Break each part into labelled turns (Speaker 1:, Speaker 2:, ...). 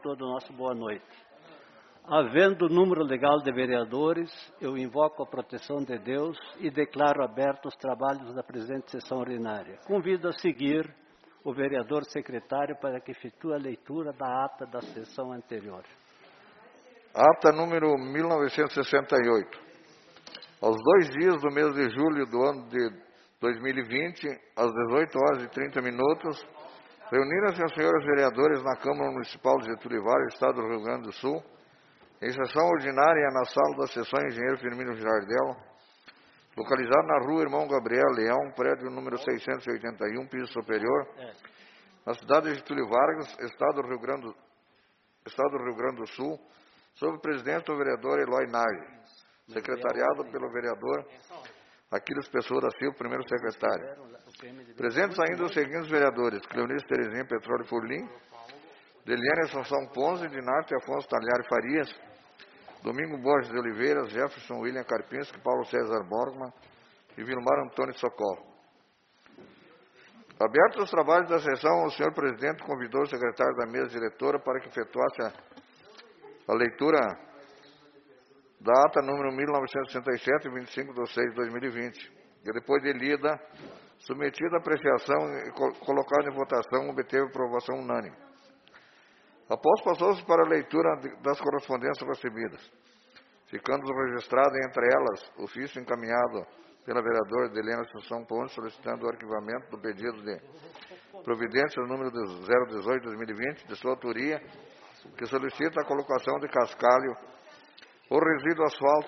Speaker 1: todo o nosso boa noite. Havendo número legal de vereadores, eu invoco a proteção de Deus e declaro abertos os trabalhos da presente sessão ordinária. Convido a seguir o vereador secretário para que efetue a leitura da ata da sessão anterior.
Speaker 2: Ata número 1968. Aos 2 dias do mês de julho do ano de 2020, às 18 horas e 30 minutos, reuniram-se os senhores vereadores na Câmara Municipal de Getúlio Vargas, Estado do Rio Grande do Sul, em sessão ordinária na sala da sessão Engenheiro Firmino Girardello, localizado na rua Irmão Gabriel Leão, prédio número 681, piso superior, na cidade de Getúlio Vargas, Estado do Rio Grande do Sul, sob presidente do vereador Eloy Nage, secretariado pelo vereador Aquiles Pessoa da Silva, primeiro secretário. Presentes ainda os seguintes vereadores: Cleonice Terezinha Petróleo Furlim, Deliane Assunção Ponce, Dinarte Afonso Talhari Farias, Domingo Borges de Oliveira, Jefferson William Karpinski, Paulo César Borgman e Vilmar Antônio Socorro. Abertos os trabalhos da sessão, o senhor presidente convidou o secretário da mesa diretora para que efetuasse a leitura da ata número 1967, 25 de 6 de 2020, e depois de lida, submetida à apreciação e colocada em votação, obteve aprovação unânime. Após passou-se para a leitura das correspondências recebidas, ficando registrada entre elas o ofício encaminhado pela vereadora Deliane Assunção Ponce, solicitando o arquivamento do pedido de providência número 018-2020, de sua autoria, que solicita a colocação de cascalho ou resíduo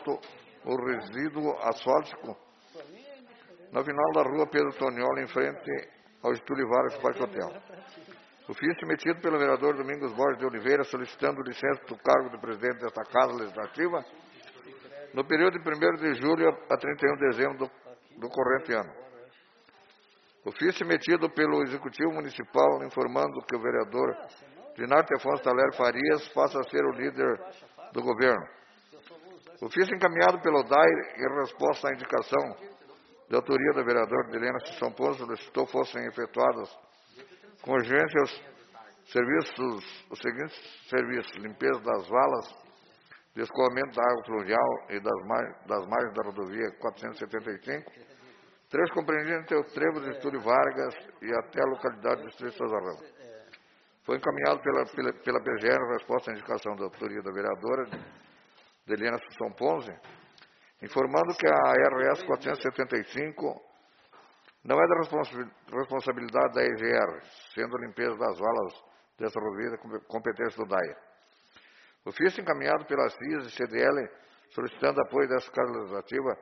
Speaker 2: asfáltico no final da rua Pedro Toniolo, em frente ao Getúlio Vargas Parque Hotel. Ofício emitido pelo vereador Domingos Borges de Oliveira, solicitando licença do cargo de presidente desta Casa Legislativa no período de 1º de julho a 31 de dezembro do corrente ano. Ofício emitido pelo Executivo Municipal, informando que o vereador Dinarte Afonso Talhari Farias passa a ser o líder do governo. Ofício encaminhado pelo DAIR em resposta à indicação de autoria do vereador Deliane Assunção Ponce, solicitou fossem efetuadas com urgência os seguintes serviços: limpeza das valas de escoamento da água fluvial e das margens da rodovia 475, 3 compreendidos entre o trevo de Getúlio Vargas e até a localidade do distrito de Sousa Ramos. Foi encaminhado pela PGR em resposta à indicação da autoria da vereadora Deliane Assunção Ponce, informando que a RS 475 não é da responsabilidade da EGR, sendo a limpeza das valas dessa rodovia competência do DAIA. Ofício encaminhado pela CIS e CDL, solicitando apoio dessa Casa Legislativa,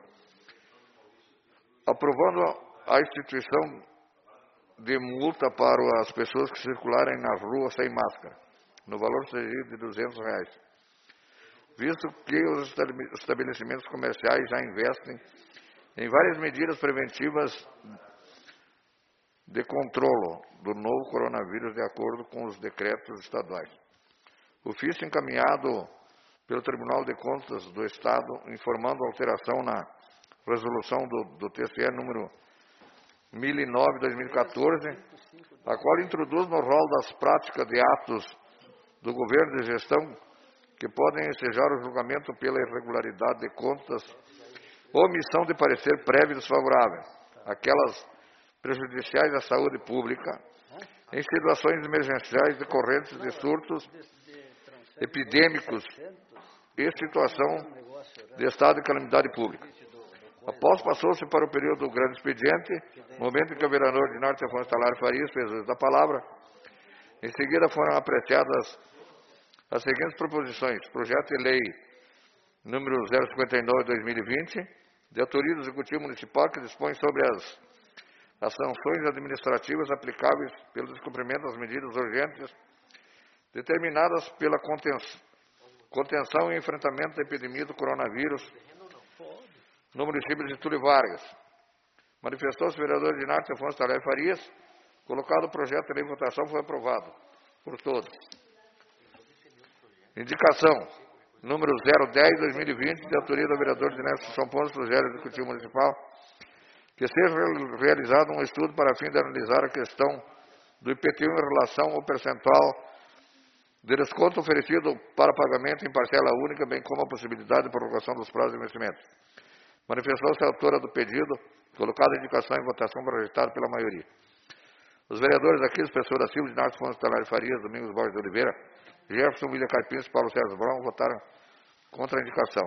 Speaker 2: aprovando a instituição de multa para as pessoas que circularem na rua sem máscara, no valor cedido de R$200, visto que os estabelecimentos comerciais já investem em várias medidas preventivas de controle do novo coronavírus, de acordo com os decretos estaduais. Ofício encaminhado pelo Tribunal de Contas do Estado, informando a alteração na resolução do TCE número 1009/2014, a qual introduz no rol das práticas de atos do governo de gestão que podem ensejar o julgamento pela irregularidade de contas ou omissão de parecer prévio desfavorável, aquelas prejudiciais à saúde pública, em situações emergenciais decorrentes de surtos epidêmicos e situação de estado de calamidade pública. Após passou-se para o período do grande expediente, momento em que o vereador Dinarte Afonso Talhari Farias fez uso da palavra. Em seguida foram apreciadas as seguintes proposições: projeto de lei número 059/2020, de autoria do Executivo Municipal, que dispõe sobre as sanções administrativas aplicáveis pelo descumprimento das medidas urgentes determinadas pela contenção e enfrentamento da epidemia do coronavírus no município de Getúlio Vargas. Manifestou-se o vereador Dinarte Afonso Talhari Farias. Colocado o projeto de lei em votação, foi aprovado por todos. Indicação número 010/2020, de autoria do vereador Dinarte Assunção Ponce, do Executivo Municipal, que seja realizado um estudo para fim de analisar a questão do IPTU em relação ao percentual de desconto oferecido para pagamento em parcela única, bem como a possibilidade de prorrogação dos prazos de vencimento. Manifestou-se a autora do pedido, colocada a indicação em votação para rejeitado pela maioria. Os vereadores Aquiles Pessoa da Silva, Inácio Fontes Talari Farias, Domingos Borges de Oliveira, Jefferson William Carpins e Paulo César Brown votaram contra a indicação.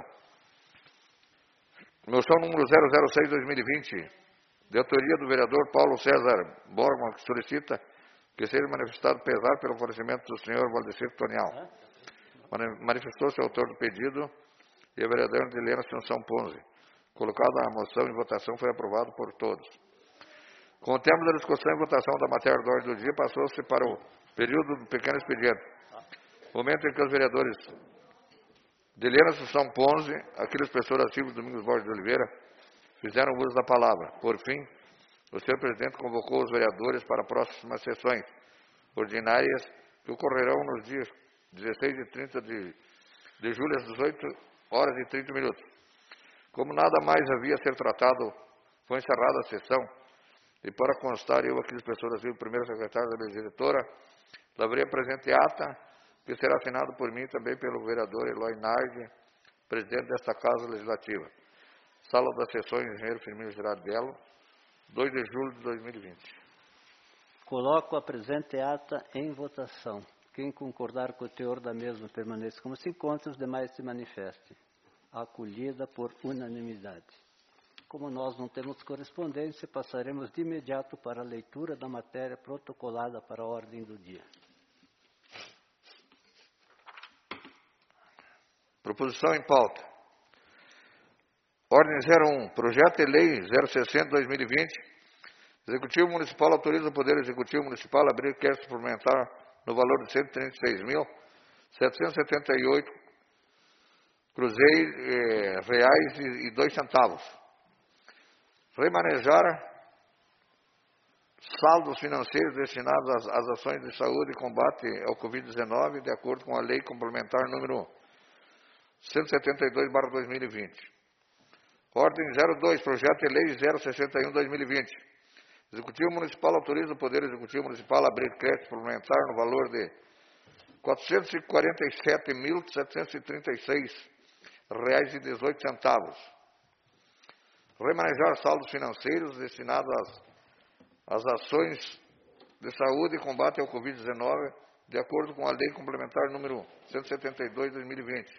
Speaker 2: Moção número 006/2020, de autoria do vereador Paulo César Borgman, que solicita que seja manifestado pesar pelo falecimento do senhor Valdecir Tonial. Manifestou-se o autor do pedido e a vereadora Helena Assunção Ponzi. Colocada a moção em votação, foi aprovado por todos. Com o termo da discussão e votação da matéria do ordem do dia, passou-se para o período do pequeno expediente, momento em que os vereadores Helena Assunção Ponzi, Aquiles Pessoa da Silva e Domingos Borges de Oliveira fizeram uso da palavra. Por fim, o senhor presidente convocou os vereadores para próximas sessões ordinárias que ocorrerão nos dias 16 e 30 de julho, às 18h30. Como nada mais havia a ser tratado, foi encerrada a sessão e, para constar, eu, Aquiles Pessoa da Silva, primeiro secretário da mesa diretora, lavrei a presente ata, que será assinado por mim também pelo vereador Eloy Nardi, presidente desta Casa Legislativa. Sala das Sessões, engenheiro Firmino Girardello, 2 de julho de 2020.
Speaker 1: Coloco a presente ata em votação. Quem concordar com o teor da mesma permaneça como se encontra, os demais se manifestem. Acolhida por unanimidade. Como nós não temos correspondência, passaremos de imediato para a leitura da matéria protocolada para a ordem do dia.
Speaker 2: Proposição em pauta. Ordem 01. Projeto de Lei 060/2020. Executivo Municipal autoriza o Poder Executivo Municipal a abrir crédito suplementar no valor de R$ 136.778 reais e 2 centavos. Remanejar saldos financeiros destinados às ações de saúde e combate ao Covid-19, de acordo com a Lei Complementar número 172/2020. Ordem 02, Projeto de Lei 061/2020. Executivo Municipal autoriza o Poder Executivo Municipal a abrir crédito suplementar no valor de R$ 447.736,18. Remanejar saldos financeiros destinados às ações de saúde e combate ao Covid-19, de acordo com a Lei Complementar número 172/2020.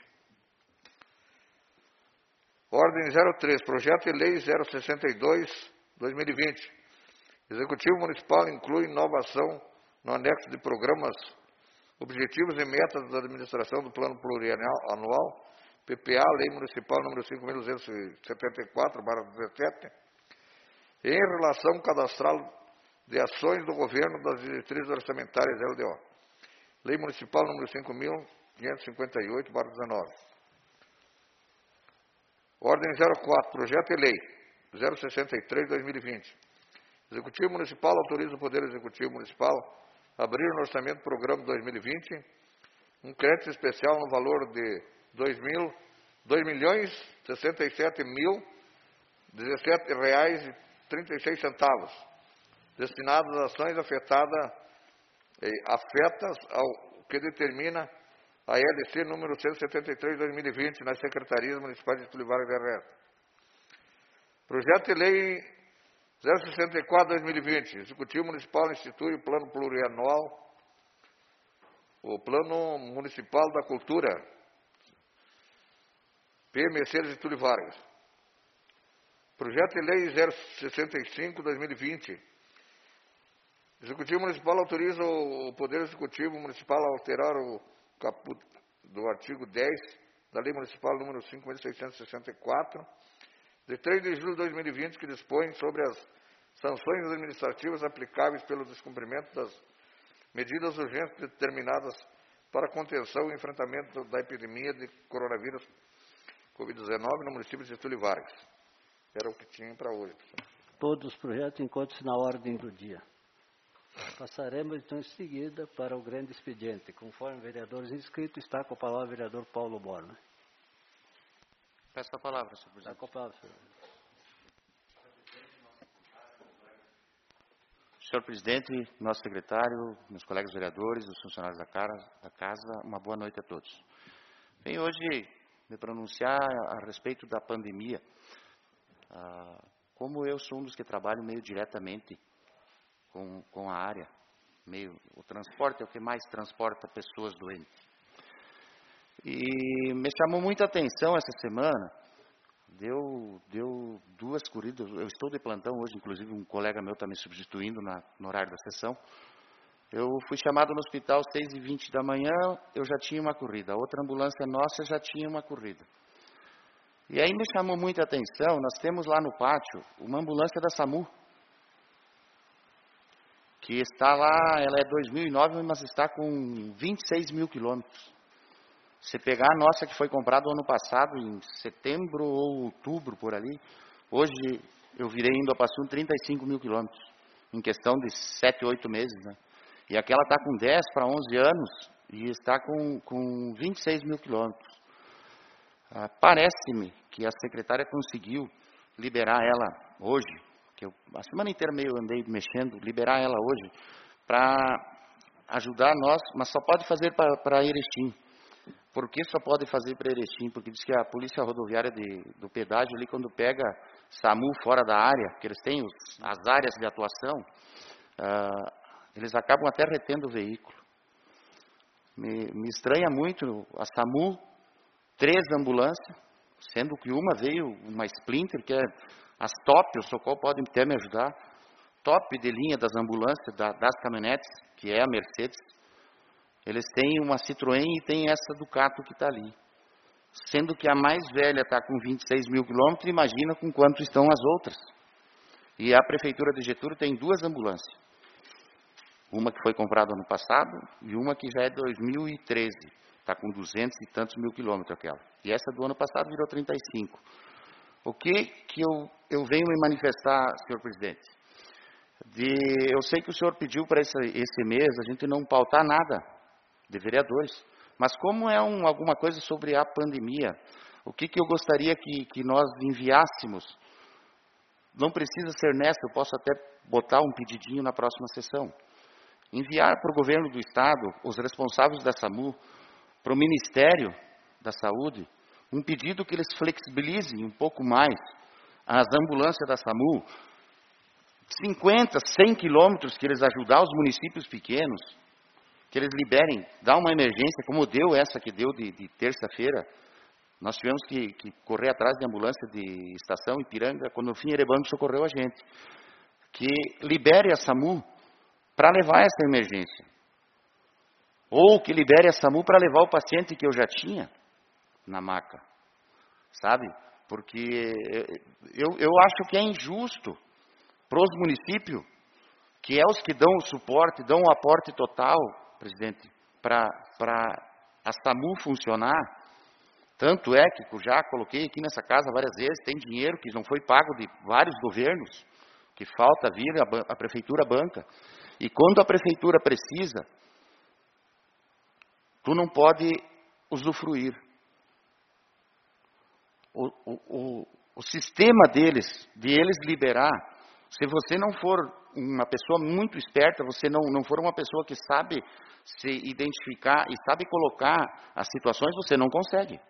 Speaker 2: Ordem 03, Projeto de Lei 062/2020. Executivo Municipal inclui inovação no anexo de programas, objetivos e metas da administração do Plano Plurianual, PPA, Lei Municipal número 5.274/17, em relação cadastral de ações do governo das diretrizes orçamentárias LDO. Lei Municipal número 5.558/19. Ordem 04, Projeto de Lei 063/2020. Executivo Municipal autoriza o Poder Executivo Municipal a abrir no Orçamento Programa 2020 um crédito especial no valor de R$ 2.067.017,36, destinados às ações afetas ao que determina a LC número 173/2020 nas Secretarias Municipais de Getúlio Vargas e Herrera. Projeto de Lei 064/2020. Executivo Municipal institui o Plano Plurianual, o Plano Municipal da Cultura, PMC de Getúlio Vargas. Projeto de Lei 065/2020. Executivo Municipal autoriza o Poder Executivo Municipal a alterar o caput do artigo 10 da Lei Municipal número 5.664, de 3 de julho de 2020, que dispõe sobre as sanções administrativas aplicáveis pelo descumprimento das medidas urgentes determinadas para a contenção e enfrentamento da epidemia de coronavírus Covid-19 no município de Getúlio Vargas. Era o que tinha para hoje, pessoal.
Speaker 1: Todos os projetos encontram-se na ordem do dia. Passaremos, então, em seguida para o grande expediente. Conforme vereadores inscritos, está com a palavra o vereador Paulo Borba.
Speaker 3: Peço a palavra, senhor presidente.
Speaker 1: Está com a palavra, senhor.
Speaker 4: Senhor presidente, nosso secretário, meus colegas vereadores, os funcionários da casa, uma boa noite a todos. Venho hoje me pronunciar a respeito da pandemia. Como eu sou um dos que trabalho meio diretamente com a área, o transporte é o que mais transporta pessoas doentes. E me chamou muita atenção essa semana, deu 2 corridas, eu estou de plantão hoje, inclusive um colega meu está me substituindo no horário da sessão. Eu fui chamado no hospital às 6h20 da manhã, eu já tinha uma corrida, a outra ambulância nossa já tinha uma corrida. E aí me chamou muita atenção, nós temos lá no pátio uma ambulância da SAMU, que está lá, ela é 2009, mas está com 26 mil quilômetros. Se pegar a nossa que foi comprada ano passado, em setembro ou outubro, por ali, hoje eu virei indo a Passum 35 mil quilômetros, em questão de 7, 8 meses, né? E aquela está com 10 para 11 anos e está com 26 mil quilômetros. Parece-me que a secretária conseguiu liberar ela hoje, que eu a semana inteira meio andei mexendo, liberar ela hoje para ajudar nós, mas só pode fazer para Erechim. Por que só pode fazer para Erechim? Porque diz que a polícia rodoviária do pedágio ali, quando pega SAMU fora da área, que eles têm as áreas de atuação, eles acabam até retendo o veículo. Me estranha muito a SAMU, 3 ambulâncias, sendo que uma veio, uma Splinter, que é as top, o Socorro pode até me ajudar, top de linha das ambulâncias, das caminhonetes, que é a Mercedes. Eles têm uma Citroën e tem essa Ducato que está ali. Sendo que a mais velha está com 26 mil quilômetros, imagina com quanto estão as outras. E a Prefeitura de Getúlio tem 2 ambulâncias. Uma que foi comprada ano passado e uma que já é 2013. Está com 200 e tantos mil quilômetros aquela. E essa do ano passado virou 35. O que eu venho me manifestar, senhor presidente? Eu sei que o senhor pediu para esse mês a gente não pautar nada de vereadores. Mas como é alguma coisa sobre a pandemia, o que eu gostaria que nós enviássemos, não precisa ser nessa, eu posso até botar um pedidinho na próxima sessão. Enviar para o governo do Estado, os responsáveis da SAMU, para o Ministério da Saúde, um pedido que eles flexibilizem um pouco mais as ambulâncias da SAMU, 50, 100 quilômetros que eles ajudar os municípios pequenos, que eles liberem, dá uma emergência, como deu essa que deu de terça-feira. Nós tivemos que correr atrás de ambulância de estação Ipiranga, quando o fim Erebango socorreu a gente. Que libere a SAMU para levar essa emergência. Ou que libere a SAMU para levar o paciente que eu já tinha na maca. Sabe? Porque eu acho que é injusto para os municípios, que é os que dão o suporte, dão o aporte total, presidente, para a SAMU funcionar. Tanto é que eu já coloquei aqui nessa casa várias vezes, tem dinheiro que não foi pago de vários governos, que falta vir, a prefeitura banca. E quando a prefeitura precisa, tu não pode usufruir. O sistema de eles liberar, se você não for uma pessoa muito esperta, você não for uma pessoa que sabe se identificar e sabe colocar as situações, você não consegue.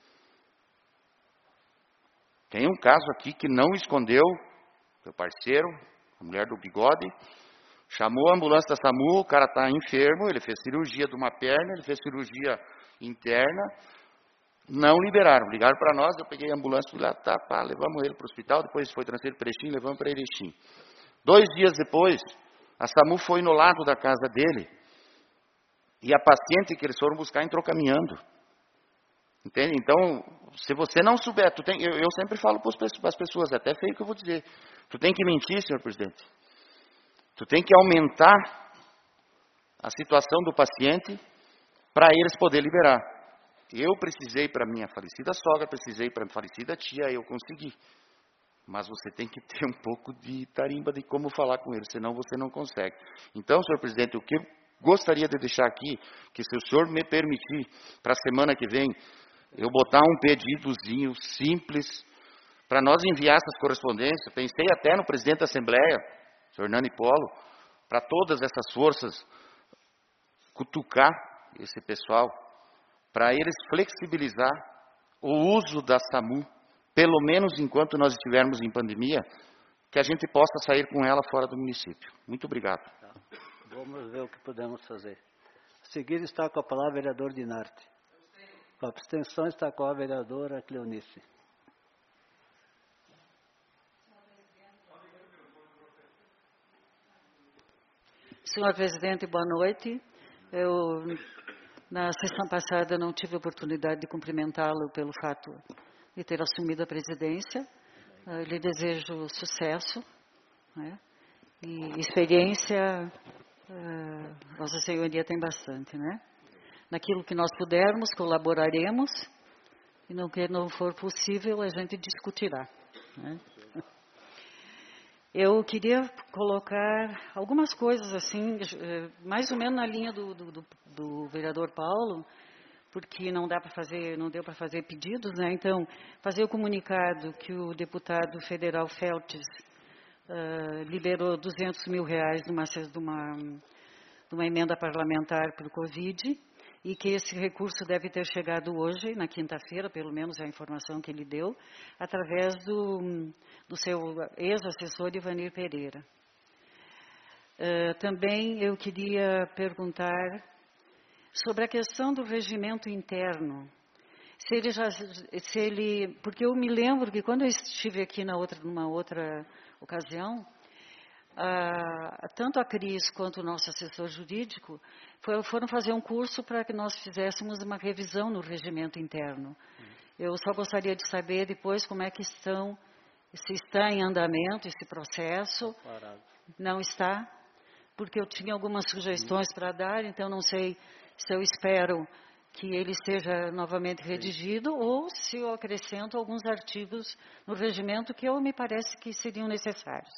Speaker 4: Tem um caso aqui que não escondeu, meu parceiro, a mulher do bigode, chamou a ambulância da SAMU, o cara está enfermo, ele fez cirurgia de uma perna, ele fez cirurgia interna, não liberaram, ligaram para nós, eu peguei a ambulância, fui lá, levamos ele para o hospital, depois foi transferido para Erechim, levamos para Erechim. 2 dias depois, a SAMU foi no lado da casa dele, e a paciente que eles foram buscar entrou caminhando. Entende? Então, se você não souber, eu sempre falo para as pessoas, é até feio que eu vou dizer, tu tem que mentir, senhor presidente. Tu tem que aumentar a situação do paciente para eles poderem liberar. Eu precisei para minha falecida sogra, precisei para minha falecida tia, eu consegui. Mas você tem que ter um pouco de tarimba de como falar com eles, senão você não consegue. Então, senhor presidente, o que eu gostaria de deixar aqui, que se o senhor me permitir, para a semana que vem, eu botar um pedidozinho simples, para nós enviar essas correspondências, pensei até no presidente da Assembleia, senhor Nani Polo, para todas essas forças cutucar esse pessoal, para eles flexibilizar o uso da SAMU, pelo menos enquanto nós estivermos em pandemia, que a gente possa sair com ela fora do município. Muito obrigado.
Speaker 1: Tá. Vamos ver o que podemos fazer. A seguir está com a palavra o vereador Dinarte. Com a abstenção está com a vereadora Cleonice.
Speaker 5: Senhor presidente, boa noite. Eu, na sessão passada, não tive a oportunidade de cumprimentá-lo pelo fato de ter assumido a presidência. Lhe desejo sucesso, né? E experiência, Vossa Senhoria tem bastante, né? Naquilo que nós pudermos, colaboraremos, e no que não for possível, a gente discutirá, né? Eu queria colocar algumas coisas assim, mais ou menos na linha do vereador Paulo, porque não deu para fazer pedidos, né? Então, fazer o comunicado que o deputado federal Feltes liberou R$200 mil de uma emenda parlamentar para o Covid, e que esse recurso deve ter chegado hoje, na quinta-feira, pelo menos é a informação que ele deu, através do seu ex-assessor Ivanir Pereira. Também eu queria perguntar sobre a questão do regimento interno. Porque eu me lembro que quando eu estive aqui numa outra ocasião, tanto a Cris quanto o nosso assessor jurídico foram fazer um curso para que nós fizéssemos uma revisão no regimento interno. Eu só gostaria de saber depois como é que se está em andamento esse processo. Não está, porque eu tinha algumas sugestões para dar, então não sei se eu espero que ele seja novamente redigido ou se eu acrescento alguns artigos no regimento que me parece que seriam necessários.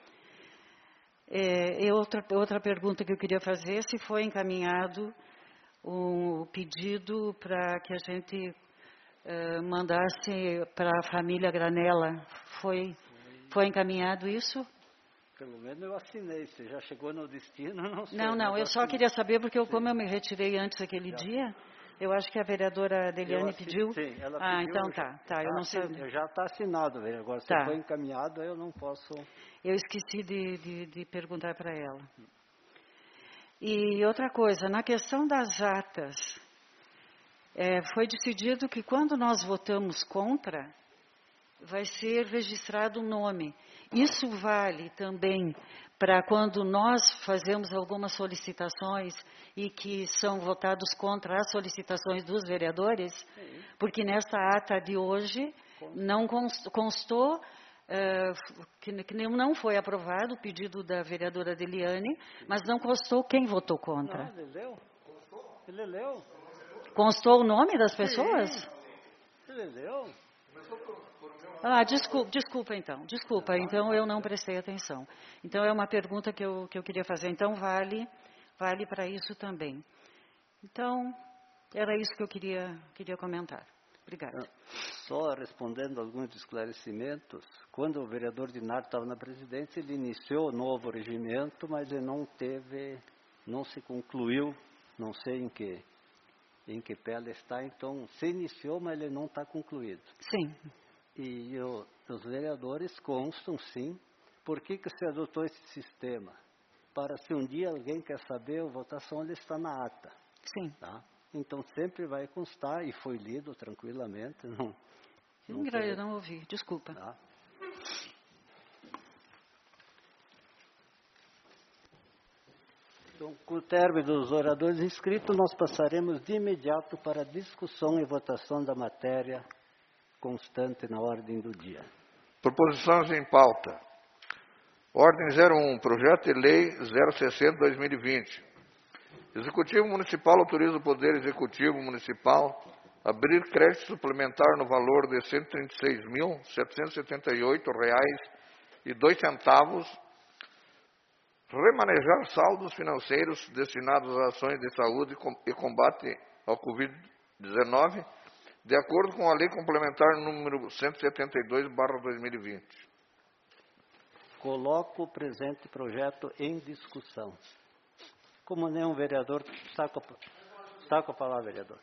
Speaker 5: Outra pergunta que eu queria fazer, se foi encaminhado o pedido para que a gente mandasse para a família Granella. Foi encaminhado isso?
Speaker 1: Pelo menos eu assinei. Se já chegou no destino, não sei.
Speaker 5: Não, eu só queria saber, porque como eu me retirei antes daquele dia, eu acho que a vereadora Deliane pediu.
Speaker 1: Sim, ela pediu.
Speaker 5: Então tá, eu não sabia.
Speaker 1: Já está assinado, velho. Agora, se foi encaminhado, eu não posso.
Speaker 5: Eu esqueci de perguntar para ela. E outra coisa, na questão das atas, foi decidido que quando nós votamos contra, vai ser registrado um nome. Isso vale também para quando nós fazemos algumas solicitações e que são votados contra as solicitações dos vereadores, porque nesta ata de hoje não constou que não foi aprovado o pedido da vereadora Deliane, mas não constou quem votou contra.
Speaker 1: Não, ele leu. Ele leu.
Speaker 5: Constou o nome das pessoas?
Speaker 1: Sim. Ele leu.
Speaker 5: Desculpa então eu não prestei atenção. Então é uma pergunta que eu queria fazer. Então vale para isso também. Então, era isso que eu queria comentar. Obrigada.
Speaker 1: Só respondendo alguns esclarecimentos, quando o vereador Dinarte estava na presidência, ele iniciou o novo regimento, mas ele não se concluiu, não sei em que pé ele está, então se iniciou, mas ele não está concluído.
Speaker 5: Sim.
Speaker 1: E os vereadores constam, sim, por que se adotou esse sistema? Para se um dia alguém quer saber, a votação ele está na ata.
Speaker 5: Sim.
Speaker 1: Tá? Então sempre vai constar, e foi lido tranquilamente.
Speaker 5: Eu não ouvi, desculpa.
Speaker 1: Tá? Então, com o término dos oradores inscritos, nós passaremos de imediato para a discussão e votação da matéria constante na ordem do dia.
Speaker 2: Proposições em pauta. Ordem 01, Projeto de Lei 060/2020. Executivo Municipal autoriza o Poder Executivo Municipal a abrir crédito suplementar no valor de R$ 136.778,02, remanejar saldos financeiros destinados a ações de saúde e combate ao Covid-19, de acordo com a Lei Complementar número 172/2020.
Speaker 1: Coloco o presente projeto em discussão. Como nenhum vereador, está com a palavra, vereador.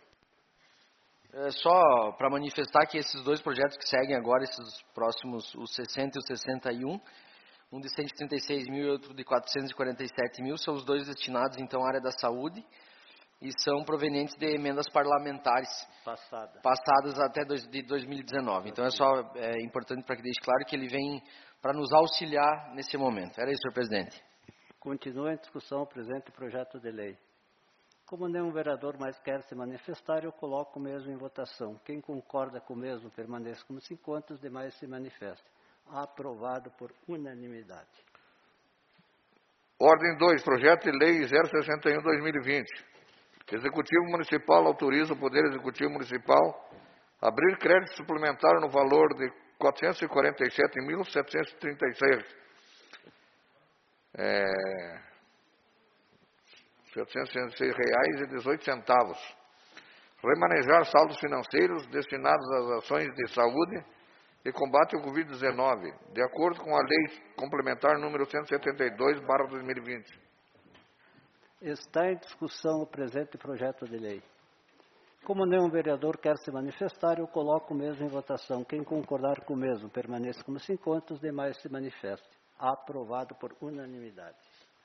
Speaker 6: Só para manifestar que esses dois projetos que seguem agora, esses próximos, os 60 e o 61, um de 136 mil e outro de 447 mil, são os dois destinados, então, à área da saúde e são provenientes de emendas parlamentares passadas até de 2019. Então, é importante para que deixe claro que ele vem para nos auxiliar nesse momento. Era isso, senhor presidente.
Speaker 1: Continua em discussão o presente projeto de lei. Como nenhum vereador mais quer se manifestar, eu coloco o mesmo em votação. Quem concorda com o mesmo permaneça como se encontra, os demais se manifestem. Aprovado por unanimidade.
Speaker 2: Ordem 2, projeto de lei 061/2020. Executivo Municipal autoriza o Poder Executivo Municipal a abrir crédito suplementar no valor de R$ 447.736. R$ 766,18. Remanejar saldos financeiros destinados às ações de saúde e combate ao Covid-19, de acordo com a Lei Complementar número 172/2020.
Speaker 1: Está em discussão o presente projeto de lei. Como nenhum vereador quer se manifestar, eu coloco o mesmo em votação. Quem concordar com o mesmo permaneça como se encontra, os demais se manifestem. Aprovado por unanimidade.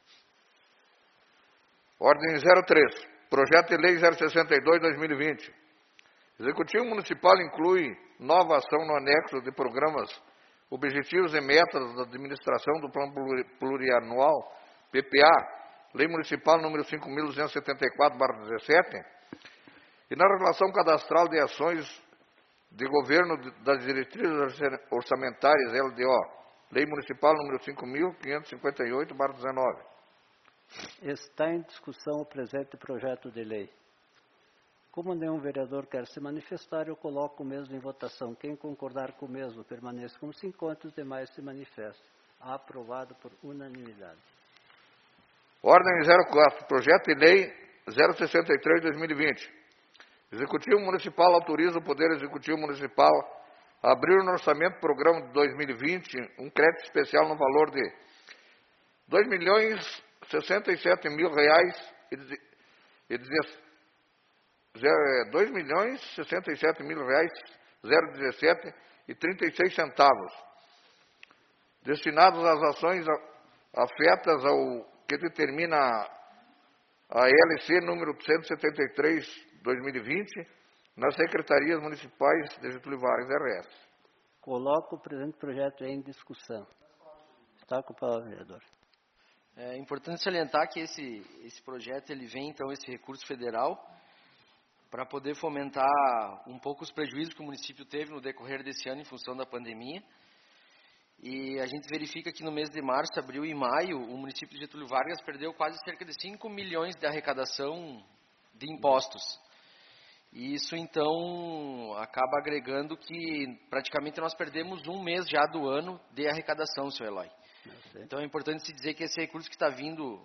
Speaker 2: Ordem 03, projeto de lei 062/2020. Executivo Municipal inclui nova ação no anexo de programas, objetivos e metas da administração do Plano Plurianual, PPA, Lei Municipal número 5.274/17, e na relação cadastral de ações de governo das diretrizes orçamentárias, LDO, Lei Municipal número 5.558/19.
Speaker 1: Está em discussão o presente projeto de lei. Como nenhum vereador quer se manifestar, eu coloco o mesmo em votação. Quem concordar com o mesmo permaneça como se encontra, os demais se manifestem. Aprovado por unanimidade.
Speaker 2: Ordem 04, projeto de lei 063/2020. Executivo Municipal autoriza o Poder Executivo Municipal a abrir no orçamento programa de 2020 um crédito especial no valor de R$ 2.067.017,36, destinados às ações afetas ao que determina a LC número 173/2020 nas secretarias municipais de Getúlio Vargas, RS.
Speaker 1: Coloco o presente projeto em discussão. Está com a palavra, vereador.
Speaker 6: É importante salientar que esse projeto ele vem, então, esse recurso federal, para poder fomentar um pouco os prejuízos que o município teve no decorrer desse ano em função da pandemia. E a gente verifica que no mês de março, abril e maio, o município de Getúlio Vargas perdeu quase cerca de 5 milhões de arrecadação de impostos. E isso, então, acaba agregando que praticamente nós perdemos um mês já do ano de arrecadação, senhor Eloy. Então é importante se dizer que esse recurso que está vindo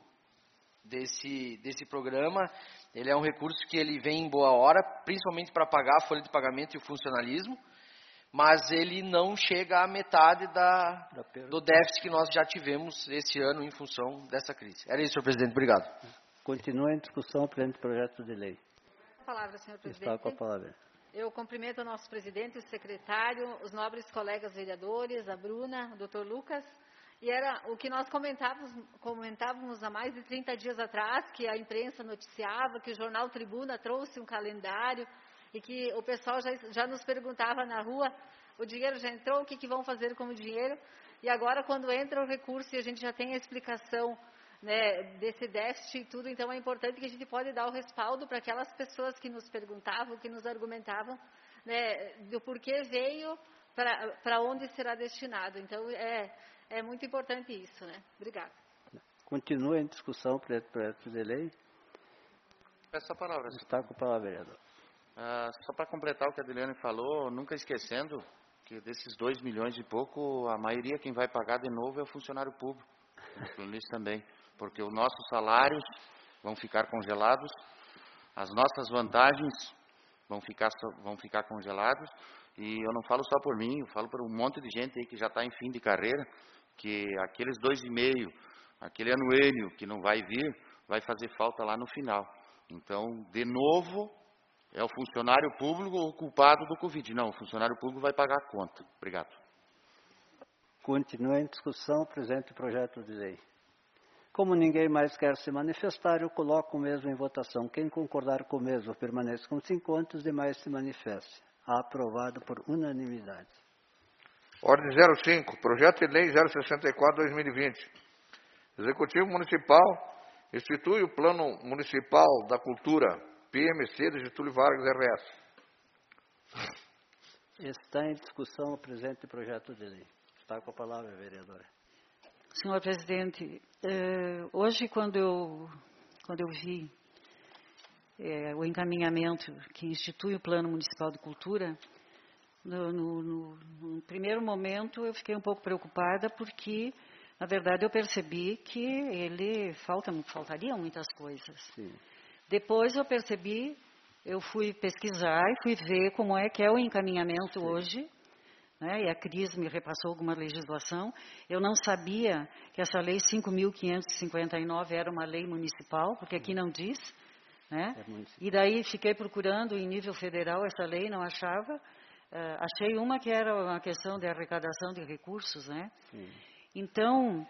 Speaker 6: desse programa, ele é um recurso que ele vem em boa hora, principalmente para pagar a folha de pagamento e o funcionalismo, mas ele não chega à metade do déficit que nós já tivemos esse ano em função dessa crise. Era isso, senhor presidente. Obrigado.
Speaker 1: Continua em discussão o presente projeto de lei.
Speaker 7: A palavra, senhor presidente.
Speaker 1: Está com a palavra.
Speaker 7: Eu cumprimento o nosso presidente, o secretário, os nobres colegas vereadores, a Bruna, o doutor Lucas. E era o que nós comentávamos há mais de 30 dias atrás, que a imprensa noticiava, que o jornal Tribuna trouxe um calendário e que o pessoal já nos perguntava na rua, o dinheiro já entrou, o que vão fazer com o dinheiro? E agora, quando entra o recurso e a gente já tem a explicação, né, desse déficit e tudo, então é importante que a gente pode dar o respaldo para aquelas pessoas que nos perguntavam, que nos argumentavam, né, do porquê veio, para onde será destinado. Então, é muito importante isso, né? Obrigada.
Speaker 1: Continua em discussão o projeto de lei.
Speaker 4: Peço a palavra.
Speaker 1: Está com a palavra, vereador.
Speaker 4: Só para completar o que a Adeliane falou, nunca esquecendo que desses 2 milhões e pouco, a maioria quem vai pagar de novo é o funcionário público. Isso também, porque os nossos salários vão ficar congelados, as nossas vantagens vão ficar congeladas, e eu não falo só por mim, eu falo por um monte de gente aí que já está em fim de carreira, que aqueles 2,5, aquele anuênio que não vai vir, vai fazer falta lá no final. Então, de novo, é o funcionário público o culpado do Covid. Não, o funcionário público vai pagar a conta. Obrigado.
Speaker 1: Continua em discussão o presente projeto de lei. Como ninguém mais quer se manifestar, eu coloco o mesmo em votação. Quem concordar com o mesmo permanece com 5 votos, os demais se manifestem. Aprovado por unanimidade.
Speaker 2: Ordem 05, Projeto de Lei 064/2020. Executivo Municipal institui o Plano Municipal da Cultura, PMC de Getúlio Vargas, RS.
Speaker 1: Está em discussão o presente projeto de lei. Está com a palavra, vereadora.
Speaker 5: Senhor presidente, hoje quando eu vi o encaminhamento que institui o Plano Municipal de Cultura, no primeiro momento eu fiquei um pouco preocupada porque, na verdade, eu percebi que faltariam muitas coisas.
Speaker 1: Sim.
Speaker 5: Depois eu percebi, eu fui pesquisar e fui ver como é que é o encaminhamento hoje, né, e a Cris me repassou alguma legislação. Eu não sabia que essa lei 5.559 era uma lei municipal, porque aqui não diz, né? E daí fiquei procurando em nível federal essa lei, não achava. Achei uma que era uma questão de arrecadação de recursos, né?
Speaker 1: Sim.
Speaker 5: Então,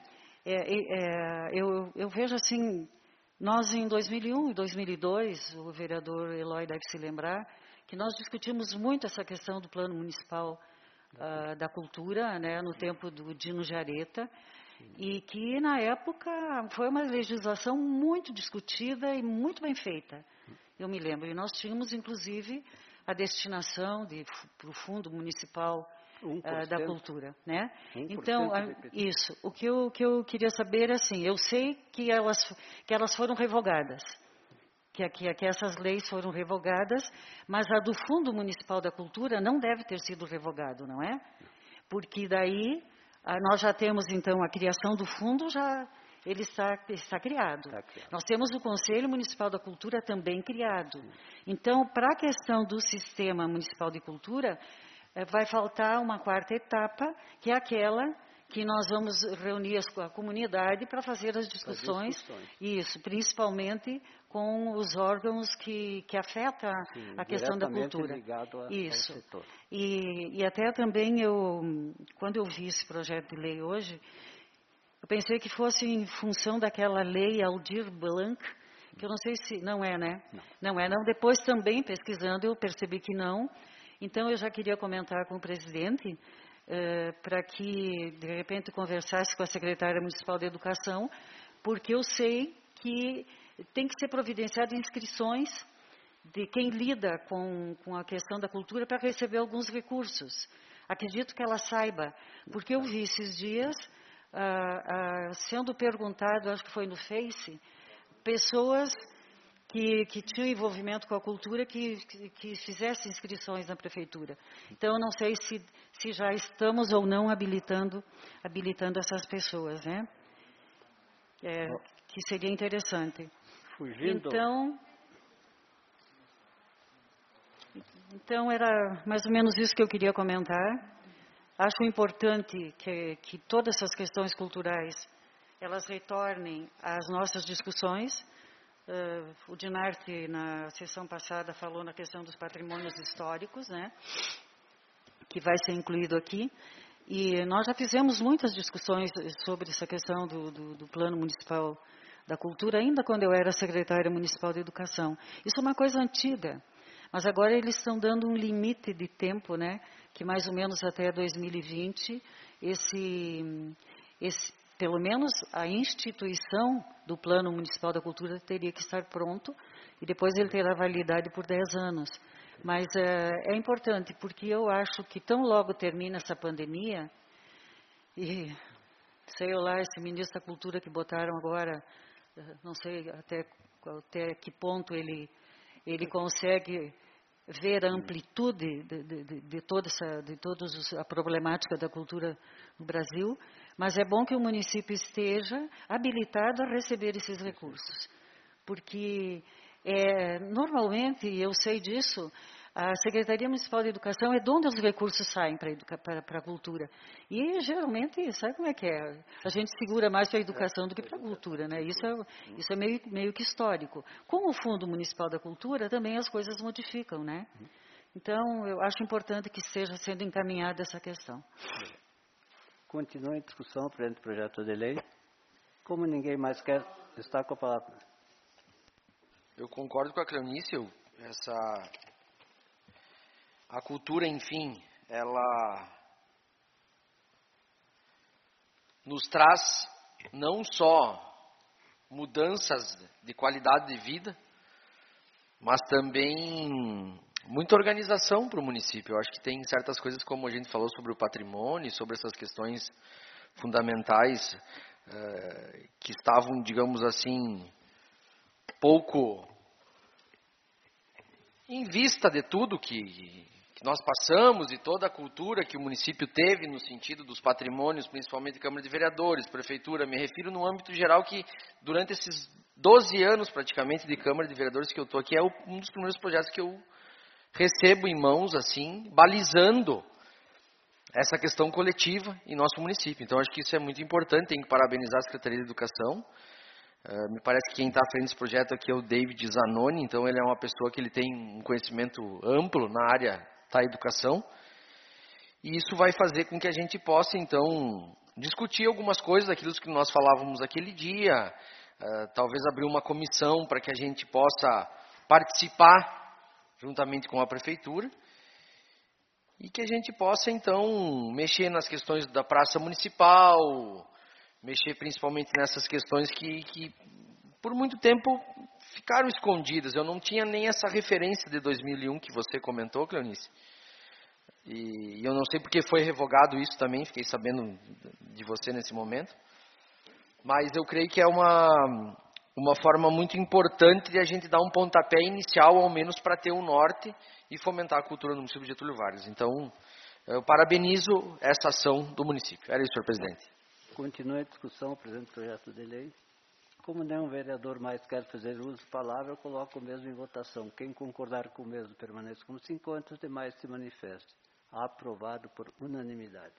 Speaker 5: eu vejo assim, nós em 2001 e 2002, o vereador Eloy deve se lembrar, que nós discutimos muito essa questão do Plano Municipal da Cultura, né, no tempo do Dino Jareta, e que na época foi uma legislação muito discutida e muito bem feita, eu me lembro. E nós tínhamos, inclusive, a destinação para o Fundo Municipal da Cultura, né? Então, isso. O que eu queria saber é assim, eu sei que elas foram revogadas, que essas leis foram revogadas, mas a do Fundo Municipal da Cultura não deve ter sido revogado, não é? Porque daí nós já temos, então, a criação do fundo, ele está criado. Nós temos o Conselho Municipal da Cultura também criado. Então, para a questão do Sistema Municipal de Cultura, vai faltar uma quarta etapa, que é aquela que nós vamos reunir a comunidade para fazer as discussões. Isso, principalmente com os órgãos que afetam a questão da cultura. Isso. Ao setor. E até também, quando eu vi esse projeto de lei hoje, eu pensei que fosse em função daquela lei Aldir Blanc, que eu não sei se... Não é, né? Não é, não. Depois também, pesquisando, eu percebi que não. Então, eu já queria comentar com o presidente, para que, de repente, conversasse com a secretária municipal de Educação, porque eu sei que tem que ser providenciado inscrições de quem lida com a questão da cultura para receber alguns recursos. Acredito que ela saiba, porque eu vi esses dias, sendo perguntado, acho que foi no Face, pessoas que tinham envolvimento com a cultura, que fizessem inscrições na prefeitura. Então, eu não sei se já estamos ou não habilitando essas pessoas, né? Que seria interessante. Então, era mais ou menos isso que eu queria comentar. Acho importante que todas essas questões culturais, elas retornem às nossas discussões. O Dinarte, na sessão passada, falou na questão dos patrimônios históricos, né, que vai ser incluído aqui. E nós já fizemos muitas discussões sobre essa questão do Plano Municipal da Cultura, ainda quando eu era secretária municipal de Educação. Isso é uma coisa antiga, mas agora eles estão dando um limite de tempo, né, que mais ou menos até 2020, pelo menos a instituição do Plano Municipal da Cultura teria que estar pronto, e depois ele terá validade por 10 anos. Mas é importante, porque eu acho que tão logo termina essa pandemia, e sei lá, esse ministro da Cultura que botaram agora, não sei até que ponto ele consegue ver a amplitude de toda a problemática da cultura no Brasil, mas é bom que o município esteja habilitado a receber esses recursos, porque normalmente, eu sei disso, A Secretaria Municipal de Educação é de onde os recursos saem para a cultura. E, geralmente, sabe como é que é? A gente segura mais para a educação do que para a cultura, né? Isso é meio que histórico. Com o Fundo Municipal da Cultura, também as coisas modificam, né? Então, eu acho importante que esteja sendo encaminhada essa questão.
Speaker 1: Continua em discussão para o projeto de lei. Como ninguém mais quer, está com a palavra.
Speaker 6: Eu concordo com a Cleonice, a cultura, enfim, ela nos traz não só mudanças de qualidade de vida, mas também muita organização para o município. Eu acho que tem certas coisas, como a gente falou sobre o patrimônio, sobre essas questões fundamentais, que estavam, digamos assim, pouco em vista de tudo que nós passamos e toda a cultura que o município teve no sentido dos patrimônios, principalmente Câmara de Vereadores, Prefeitura. Me refiro no âmbito geral que durante esses 12 anos praticamente de Câmara de Vereadores que eu estou aqui, é um dos primeiros projetos que eu recebo em mãos, assim, balizando essa questão coletiva em nosso município. Então, acho que isso é muito importante, tem que parabenizar a Secretaria de Educação. Me parece que quem está à frente desse projeto aqui é o David Zanoni, então ele é uma pessoa que ele tem um conhecimento amplo na área da educação. E isso vai fazer com que a gente possa, então, discutir algumas coisas, daquilo que nós falávamos aquele dia, talvez abrir uma comissão para que a gente possa participar juntamente com a Prefeitura, e que a gente possa, então, mexer nas questões da praça municipal, mexer principalmente nessas questões que por muito tempo ficaram escondidas. Eu não tinha nem essa referência de 2001 que você comentou, Cleonice. E eu não sei porque foi revogado isso também, fiquei sabendo de você nesse momento. Mas eu creio que é uma forma muito importante de a gente dar um pontapé inicial, ao menos, para ter um norte e fomentar a cultura no município de Getúlio Vargas. Então, eu parabenizo essa ação do município. Era isso, senhor presidente.
Speaker 1: Continua a discussão, presente projeto de lei. Como nenhum vereador mais quer fazer uso de palavra, eu coloco o mesmo em votação. Quem concordar com o mesmo permanece como se encontra, os demais se manifestem. Aprovado por unanimidade.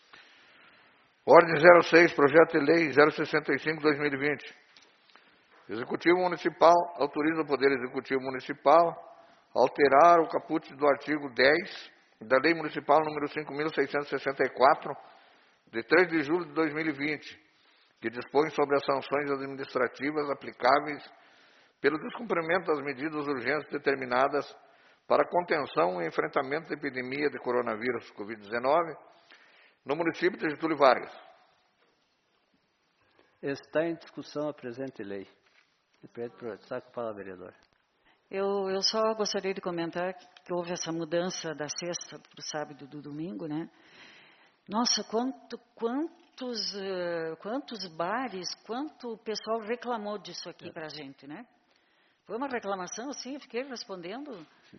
Speaker 2: Ordem 06, projeto de lei 065/2020. Executivo Municipal autoriza o Poder Executivo Municipal a alterar o caput do artigo 10 da Lei Municipal número 5.664, de 3 de julho de 2020, que dispõe sobre as sanções administrativas aplicáveis pelo descumprimento das medidas urgentes determinadas para a contenção e enfrentamento da epidemia de coronavírus Covid-19 no município de Getúlio Vargas.
Speaker 1: Está em discussão a presente lei. Está com a palavra, vereador.
Speaker 5: Eu só gostaria de comentar que houve essa mudança da sexta para o sábado do domingo, né? Nossa, quantos bares, quanto o pessoal reclamou disso aqui para a gente, né? Foi uma reclamação, assim, eu fiquei respondendo.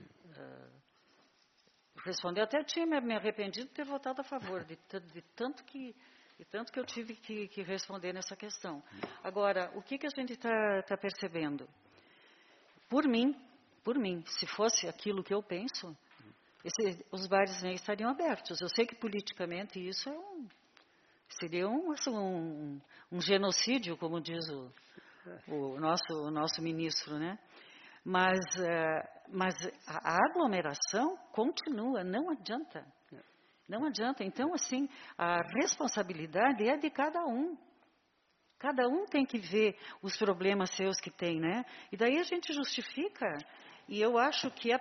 Speaker 5: Até tinha me arrependido de ter votado a favor, de tanto que eu tive que responder nessa questão. Agora, o que a gente está percebendo? Por mim, se fosse aquilo que eu penso, os bares nem estariam abertos. Eu sei que politicamente isso seria um genocídio, como diz o nosso ministro, né? Mas a aglomeração continua, não adianta. Não adianta. Então, assim, a responsabilidade é de cada um. Cada um tem que ver os problemas seus que tem, né? E daí a gente justifica. E eu acho que a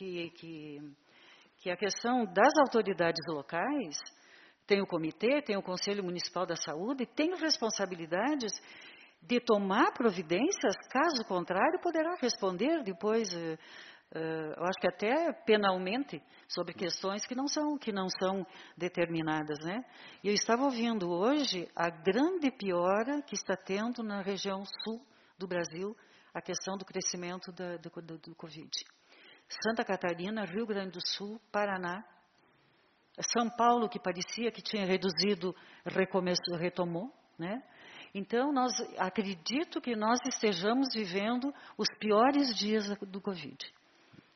Speaker 5: questão das autoridades locais, tem o comitê, tem o Conselho Municipal da Saúde, tem responsabilidades de tomar providências, caso contrário, poderá responder depois, eu acho que até penalmente, sobre questões que não são determinadas, né? E eu estava ouvindo hoje a grande piora que está tendo na região sul do Brasil, a questão do crescimento do Covid. Santa Catarina, Rio Grande do Sul, Paraná, São Paulo, que parecia que tinha reduzido, retomou, né? Então, acredito que nós estejamos vivendo os piores dias do Covid.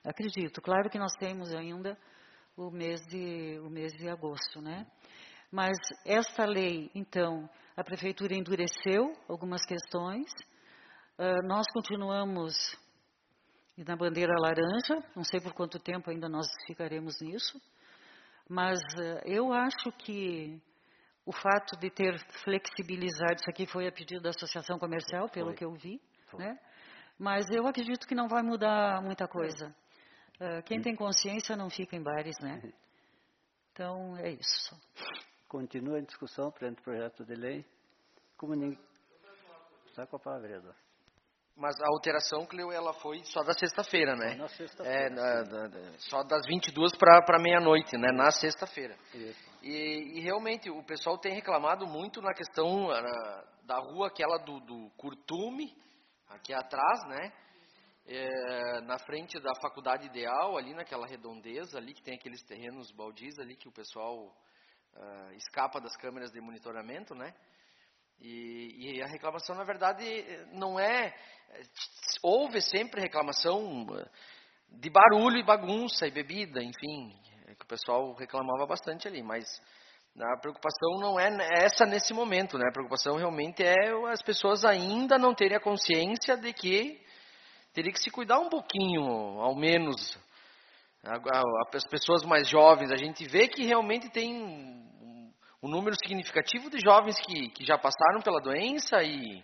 Speaker 5: Acredito. Claro que nós temos ainda o mês de agosto, né? Mas esta lei, então, a prefeitura endureceu algumas questões. Nós continuamos na bandeira laranja, não sei por quanto tempo ainda nós ficaremos nisso, mas eu acho que o fato de ter flexibilizado, isso aqui foi a pedido da Associação Comercial, pelo que eu vi, né? Mas eu acredito que não vai mudar muita coisa. Quem tem consciência não fica em bares, né? Então, é isso.
Speaker 1: Continua em discussão perante o projeto de lei. Como ninguém... Está com a palavra, vereador.
Speaker 6: Mas a alteração, Cleo, ela foi só da sexta-feira, né?
Speaker 1: Na sexta-feira.
Speaker 6: Só das 22 para meia-noite, né? Na sexta-feira. E realmente o pessoal tem reclamado muito na questão da rua, aquela do Curtume, aqui atrás, né? Na frente da Faculdade Ideal, ali naquela redondeza ali, que tem aqueles terrenos baldios ali, que o pessoal escapa das câmeras de monitoramento, né? E a reclamação, na verdade, não é... Houve sempre reclamação de barulho e bagunça e bebida, enfim, que o pessoal reclamava bastante ali, mas a preocupação não é essa nesse momento, né? A preocupação realmente é as pessoas ainda não terem a consciência de que teria que se cuidar um pouquinho, ao menos, as pessoas mais jovens. A gente vê que realmente tem um número significativo de jovens que já passaram pela doença me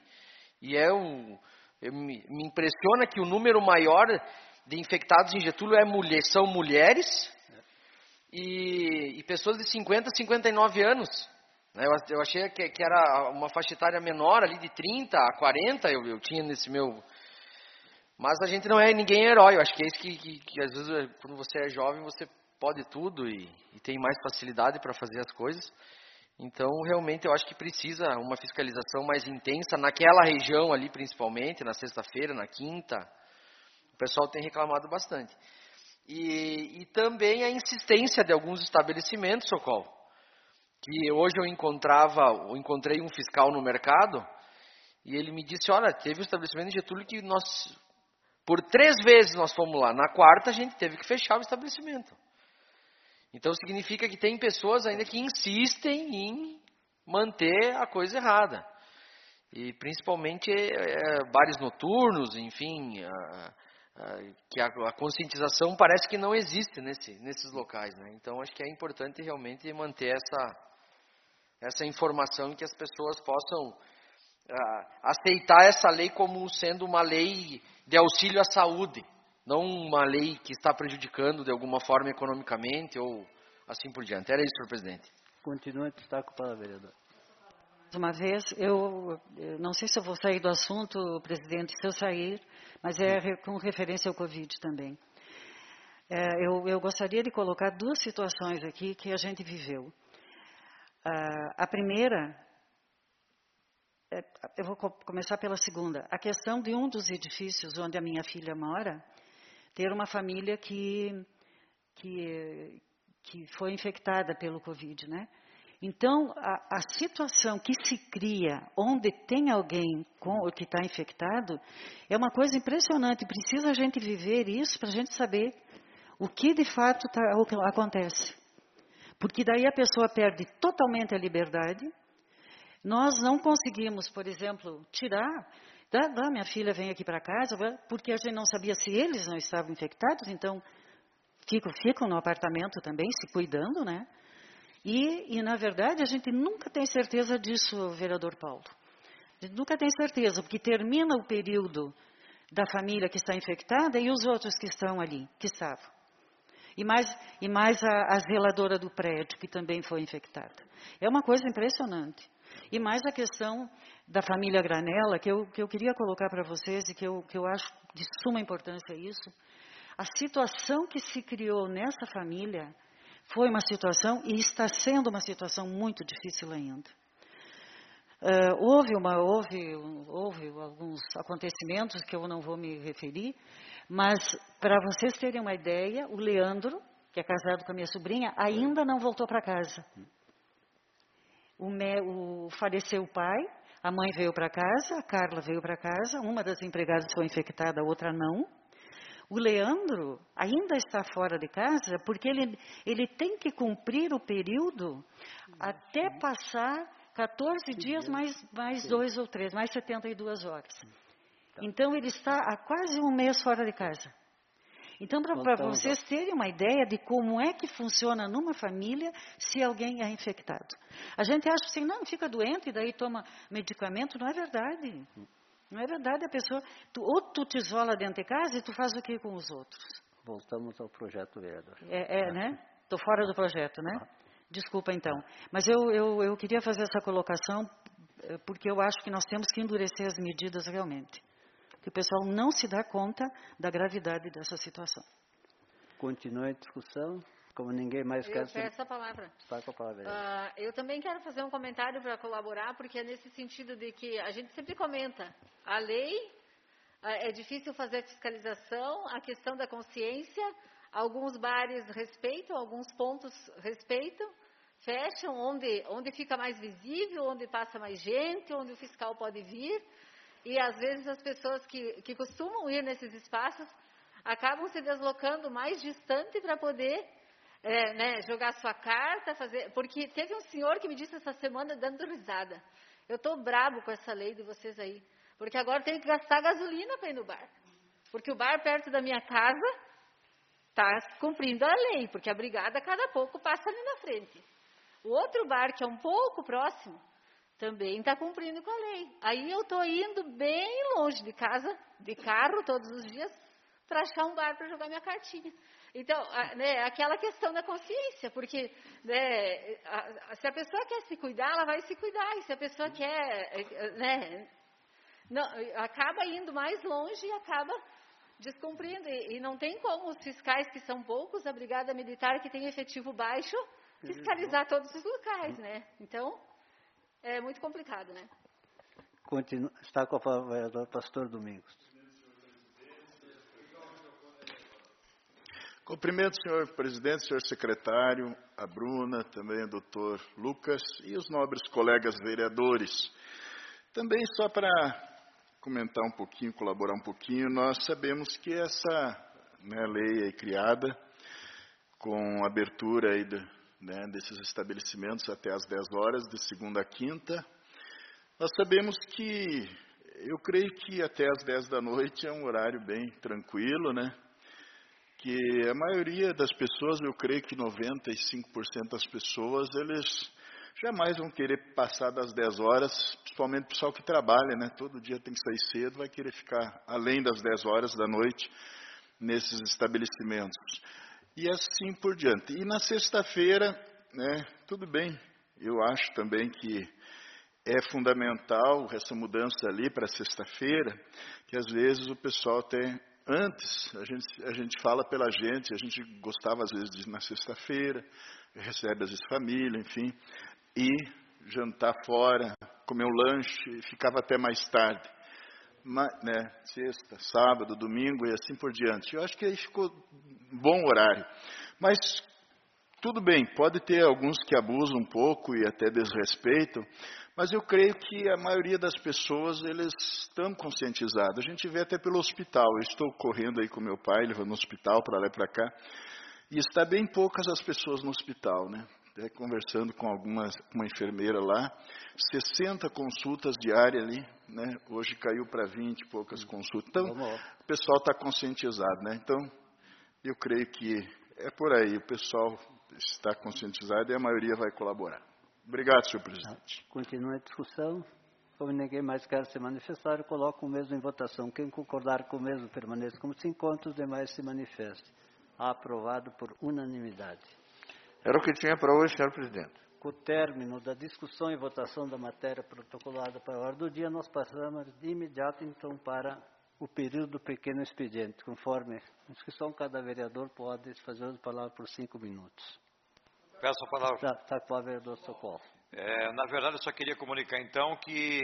Speaker 6: impressiona que o número maior de infectados em Getúlio são mulheres e pessoas de 50 a 59 anos. Eu achei que era uma faixa etária menor, ali de 30 a 40, eu tinha nesse meu... Mas a gente não é ninguém herói. Eu acho que é isso que às vezes, quando você é jovem, você pode tudo e tem mais facilidade para fazer as coisas. Então, realmente, eu acho que precisa uma fiscalização mais intensa naquela região ali, principalmente, na sexta-feira, na quinta. O pessoal tem reclamado bastante. E também a insistência de alguns estabelecimentos, Socorro, que hoje eu encontrei um fiscal no mercado e ele me disse, olha, teve um estabelecimento em Getúlio que por 3 vezes nós fomos lá. Na quarta, a gente teve que fechar o estabelecimento. Então, significa que tem pessoas ainda que insistem em manter a coisa errada. E, principalmente, bares noturnos, enfim, que a conscientização parece que não existe nesses locais, né? Então, acho que é importante realmente manter essa informação e que as pessoas possam aceitar essa lei como sendo uma lei de auxílio à saúde, não uma lei que está prejudicando de alguma forma economicamente ou assim por diante. Era isso, senhor presidente.
Speaker 1: Continua em destaque para a vereadora.
Speaker 5: Mais uma vez, eu não sei se eu vou sair do assunto, presidente, se eu sair, mas com referência ao Covid também. Eu gostaria de colocar 2 situações aqui que a gente viveu. A primeira, eu vou começar pela segunda. A questão de um dos edifícios onde a minha filha mora, ter uma família que foi infectada pelo Covid, né? Então, a situação que se cria onde tem alguém que está infectado é uma coisa impressionante. Precisa a gente viver isso para a gente saber o que de fato acontece. Porque daí a pessoa perde totalmente a liberdade. Nós não conseguimos, por exemplo, tirar... minha filha vem aqui para casa, porque a gente não sabia se eles não estavam infectados, então ficam no apartamento também, se cuidando, né? E, na verdade, a gente nunca tem certeza disso, vereador Paulo. A gente nunca tem certeza, porque termina o período da família que está infectada e os outros que estão ali, que estavam. E mais a zeladora do prédio, que também foi infectada. É uma coisa impressionante. E mais a questão da família Granella, que eu queria colocar para vocês e que eu acho de suma importância isso. A situação que se criou nessa família foi uma situação e está sendo uma situação muito difícil ainda. Houve alguns acontecimentos que eu não vou me referir, mas para vocês terem uma ideia, o Leandro, que é casado com a minha sobrinha, ainda não voltou para casa. Faleceu o pai, a mãe veio para casa, a Carla veio para casa, uma das empregadas foi infectada, a outra não. O Leandro ainda está fora de casa porque ele tem que cumprir o período até passar 14 dias mais 2 ou 3, mais 72 horas. Então, ele está há quase um mês fora de casa. Então, para vocês terem uma ideia de como é que funciona numa família se alguém é infectado. A gente acha assim, não, fica doente e daí toma medicamento. Não é verdade. Não é verdade, a pessoa, ou tu te isola dentro de casa e tu faz o que com os outros?
Speaker 1: Voltamos ao projeto, vereador.
Speaker 5: Né? Estou fora do projeto, né? Desculpa, então. Mas eu queria fazer essa colocação porque eu acho que nós temos que endurecer as medidas realmente. Que o pessoal não se dá conta da gravidade dessa situação.
Speaker 1: Continue a discussão. Como ninguém mais quer...
Speaker 7: Eu peço a palavra.
Speaker 1: Está com a palavra.
Speaker 7: Eu também quero fazer um comentário para colaborar, porque é nesse sentido de que a gente sempre comenta. A lei, é difícil fazer fiscalização, a questão da consciência, alguns bares respeitam, alguns pontos respeitam, fecham onde fica mais visível, onde passa mais gente, onde o fiscal pode vir. E às vezes as pessoas que costumam ir nesses espaços acabam se deslocando mais distante para poder... jogar sua carta, porque teve um senhor que me disse essa semana dando risada. Eu estou brabo com essa lei de vocês aí, porque agora eu tenho que gastar gasolina para ir no bar, porque o bar perto da minha casa está cumprindo a lei, porque a brigada a cada pouco passa ali na frente. O outro bar que é um pouco próximo também está cumprindo com a lei. Aí eu estou indo bem longe de casa, de carro todos os dias, para achar um bar para jogar minha cartinha. Então, aquela questão da consciência, porque se a pessoa quer se cuidar, ela vai se cuidar, e se a pessoa quer, não, acaba indo mais longe e acaba descumprindo, e não tem como os fiscais, que são poucos, a Brigada Militar, que tem efetivo baixo, fiscalizar todos os locais, né? Então, é muito complicado, né?
Speaker 1: Está com o vereador Pastor Domingos.
Speaker 8: Cumprimento, senhor presidente, senhor secretário, a Bruna, também o doutor Lucas e os nobres colegas vereadores. Também só para comentar um pouquinho, colaborar um pouquinho, nós sabemos que essa lei aí criada com abertura aí desses estabelecimentos até às 10 horas, de segunda a quinta, nós sabemos que, eu creio que até às 10 da noite é um horário bem tranquilo, né? Que a maioria das pessoas, eu creio que 95% das pessoas, eles jamais vão querer passar das 10 horas, principalmente o pessoal que trabalha, né? Todo dia tem que sair cedo, vai querer ficar além das 10 horas da noite nesses estabelecimentos. E assim por diante. E na sexta-feira, né, tudo bem, eu acho também que é fundamental essa mudança ali para sexta-feira, que às vezes o pessoal tem... Antes, a gente fala pela gente, a gente gostava às vezes de ir na sexta-feira, recebe às vezes família, enfim, e jantar fora, comer um lanche, ficava até mais tarde. Sexta, sábado, domingo e assim por diante. Eu acho que aí ficou um bom horário. Mas tudo bem, pode ter alguns que abusam um pouco e até desrespeitam, mas eu creio que a maioria das pessoas, eles estão conscientizados. A gente vê até pelo hospital. Eu estou correndo aí com meu pai, levando no hospital para lá e para cá, e está bem poucas as pessoas no hospital, né? Até conversando com uma enfermeira lá, 60 consultas diárias ali, né? Hoje caiu para 20 e poucas consultas. Então, o pessoal está conscientizado, né? Então, eu creio que é por aí, o pessoal está conscientizado e a maioria vai colaborar. Obrigado, senhor presidente.
Speaker 1: Continua a discussão. Como ninguém mais quer se manifestar, eu coloco o mesmo em votação. Quem concordar com o mesmo permaneça como se encontra, os demais se manifestem. Aprovado por unanimidade.
Speaker 2: Era o que tinha para hoje, senhor presidente.
Speaker 1: Com o término da discussão e votação da matéria protocolada para a ordem do dia, nós passamos de imediato, então, para o período do pequeno expediente. Conforme a inscrição, cada vereador pode fazer uso da palavra por 5 minutos.
Speaker 9: Peço a palavra.
Speaker 1: Está com a vereador Socorro.
Speaker 9: Na verdade, eu só queria comunicar, então, que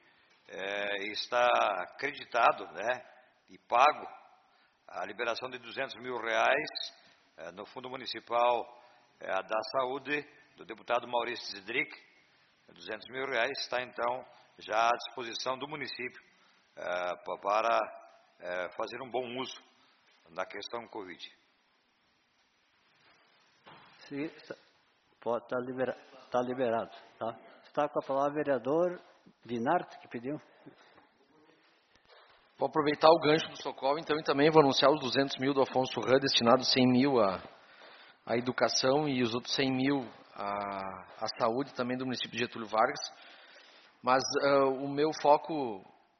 Speaker 9: está acreditado, né, e pago a liberação de R$200 mil no Fundo Municipal da Saúde, do deputado Maurício Zidrick. R$200 mil está, então, já à disposição do município para fazer um bom uso na questão Covid.
Speaker 1: Sim, está liberado. Tá? Está com a palavra o vereador Dinarte, que pediu.
Speaker 6: Vou aproveitar o gancho do Socorro, então, e também vou anunciar os 200 mil do Afonso Rã, destinados 100 mil à educação e os outros 100 mil à saúde, também do município de Getúlio Vargas. Mas o meu foco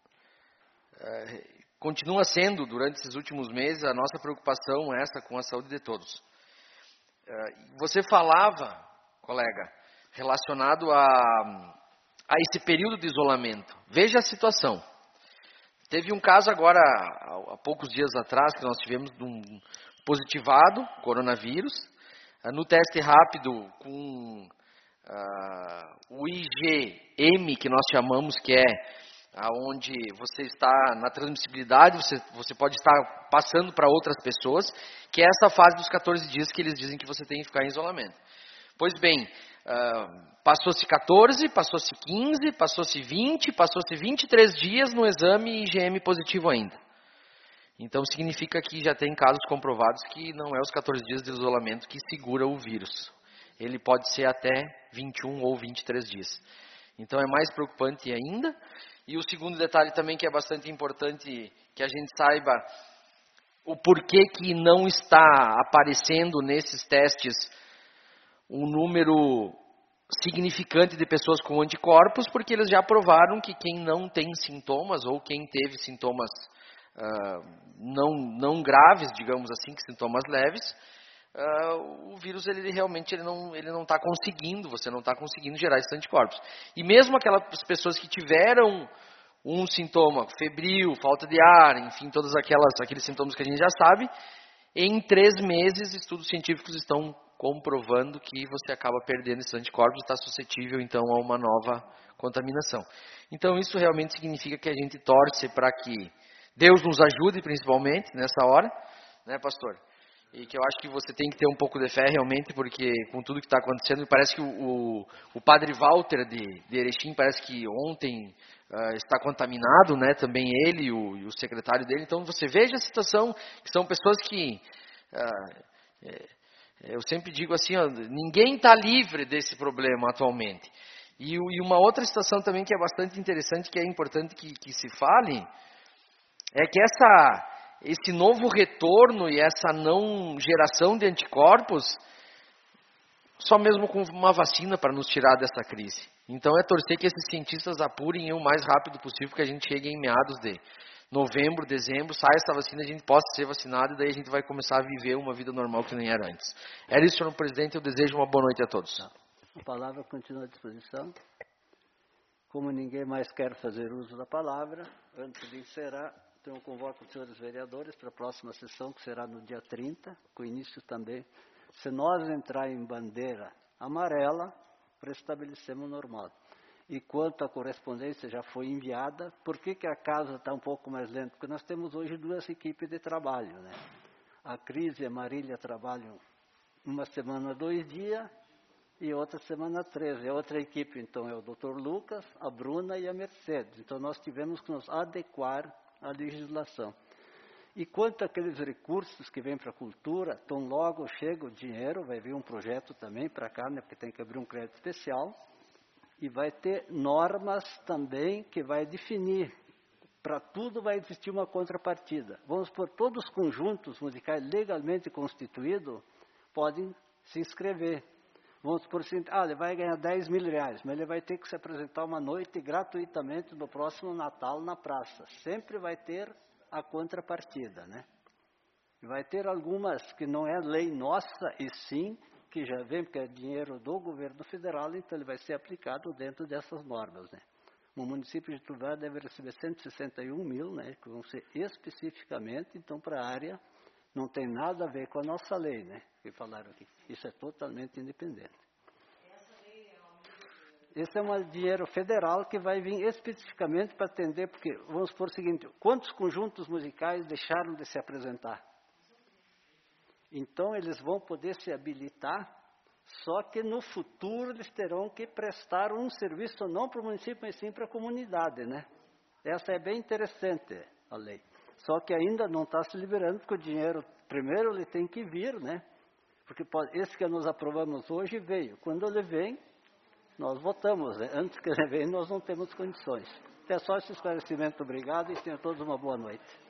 Speaker 6: continua sendo, durante esses últimos meses, a nossa preocupação essa com a saúde de todos. Você falava, colega, relacionado a esse período de isolamento. Veja a situação. Teve um caso agora, há poucos dias atrás, que nós tivemos de um positivado, coronavírus, no teste rápido com o IgM, que nós chamamos, que é onde você está na transmissibilidade, você pode estar passando para outras pessoas, que é essa fase dos 14 dias que eles dizem que você tem que ficar em isolamento. Pois bem, passou-se 14, passou-se 15, passou-se 20, passou-se 23 dias no exame IgM positivo ainda. Então significa que já tem casos comprovados que não é os 14 dias de isolamento que segura o vírus. Ele pode ser até 21 ou 23 dias. Então é mais preocupante ainda. E o segundo detalhe também que é bastante importante que a gente saiba o porquê que não está aparecendo nesses testes um número significante de pessoas com anticorpos, porque eles já provaram que quem não tem sintomas ou quem teve sintomas não graves, digamos assim, que sintomas leves, o vírus ele realmente não está conseguindo, você não está conseguindo gerar esses anticorpos. E mesmo aquelas pessoas que tiveram um sintoma febril, falta de ar, enfim, todos aqueles sintomas que a gente já sabe, em 3 meses estudos científicos estão comprovando que você acaba perdendo esses anticorpos e está suscetível então a uma nova contaminação. Então isso realmente significa que a gente torce para que Deus nos ajude principalmente nessa hora, né, pastor? E que eu acho que você tem que ter um pouco de fé realmente, porque com tudo que está acontecendo, parece que o padre Walter de Erechim, parece que ontem está contaminado, né, também ele e o secretário dele. Então você veja a situação, que são pessoas que, eu sempre digo assim, ninguém está livre desse problema atualmente. E uma outra situação também que é bastante interessante, que é importante que se fale, é que esse novo retorno e essa não geração de anticorpos, só mesmo com uma vacina para nos tirar dessa crise. Então é torcer que esses cientistas apurem o mais rápido possível, que a gente chegue em meados de novembro, dezembro, saia essa vacina, a gente possa ser vacinado e daí a gente vai começar a viver uma vida normal que nem era antes. Era isso, senhor presidente, eu desejo uma boa noite a todos.
Speaker 1: A palavra continua à disposição. Como ninguém mais quer fazer uso da palavra, antes de encerrar, então eu convoco os senhores vereadores para a próxima sessão, que será no dia 30, com início também. Se nós entrar em bandeira amarela, restabelecemos o normal. E quanto à correspondência já foi enviada, por que a casa está um pouco mais lenta? Porque nós temos hoje 2 equipes de trabalho, né? A Cris e a Marília trabalham uma semana 2 dias e outra semana 3. E a outra equipe, então, é o Dr. Lucas, a Bruna e a Mercedes. Então nós tivemos que nos adequar à legislação. E quanto àqueles recursos que vêm para a cultura, tão logo chega o dinheiro, vai vir um projeto também para cá, né, porque tem que abrir um crédito especial, e vai ter normas também que vai definir. Para tudo vai existir uma contrapartida. Vamos por todos os conjuntos musicais legalmente constituídos podem se inscrever. Vamos por assim, ele vai ganhar 10 mil reais, mas ele vai ter que se apresentar uma noite gratuitamente no próximo Natal na praça. Sempre vai ter a contrapartida, né? Vai ter algumas que não é lei nossa, e sim que já vem, porque é dinheiro do governo federal, então ele vai ser aplicado dentro dessas normas, né? O município de Tubarão deve receber 161 mil, né? Que vão ser especificamente, então, para a área, não tem nada a ver com a nossa lei, né? Que falaram aqui. Isso é totalmente independente. Esse é um dinheiro federal que vai vir especificamente para atender, porque, vamos supor o seguinte, quantos conjuntos musicais deixaram de se apresentar? Então, eles vão poder se habilitar, só que no futuro eles terão que prestar um serviço não para o município, mas sim para a comunidade, né? Essa é bem interessante, a lei. Só que ainda não está se liberando, porque o dinheiro, primeiro ele tem que vir, né? Porque esse que nós aprovamos hoje veio. Quando ele vem, nós votamos, né? Antes que ele venha, nós não temos condições. É só esse esclarecimento. Obrigado e tenham todos uma boa noite.